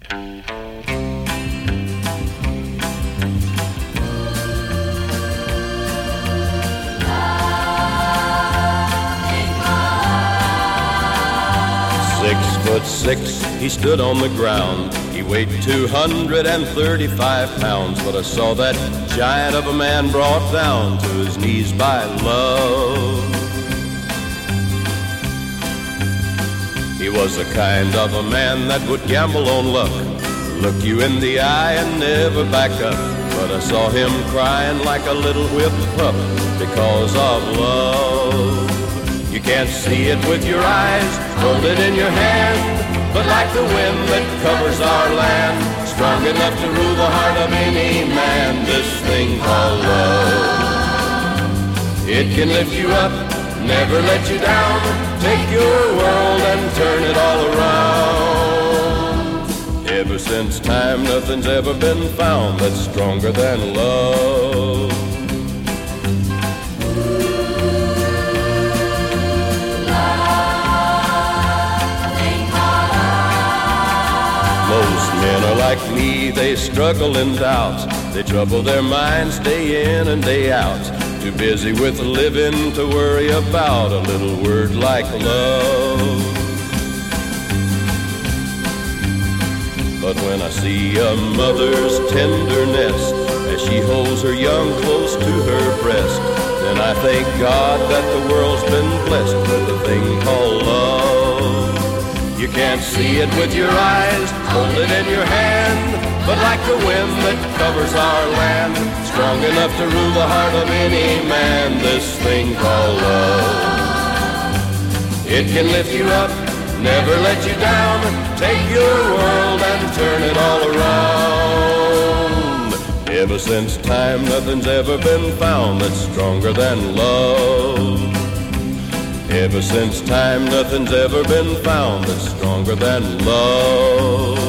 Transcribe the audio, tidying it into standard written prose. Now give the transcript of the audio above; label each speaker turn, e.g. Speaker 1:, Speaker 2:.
Speaker 1: 6'6", he stood on the ground. He weighed 235 pounds, but I saw that giant of a man brought down to his knees by love. He was the kind of a man that would gamble on luck, look you in the eye and never back up. But I saw him crying like a little whipped pup because of love. You can't see it with your eyes, hold it in your hand, but like the wind that covers our land, strong enough to rule the heart of any man, this thing called love. It can lift you up, never let you down, take your world and turn it all around. Ever since time, nothing's ever been found that's stronger than love. Most men are like me, they struggle in doubt. They trouble their minds day in and day out. Too busy with living to worry about a little word like love. But when I see a mother's tenderness as she holds her young close to her breast, then I thank God that the world's been blessed with a thing called love. You can't see it with your eyes, hold it in your hand, but like the wind that covers our land, strong enough to rule the heart of any man, this thing called love. It can lift you up, never let you down, take your world and turn it all around. Ever since time, nothing's ever been found that's stronger than love. Ever since time, nothing's ever been found that's stronger than love.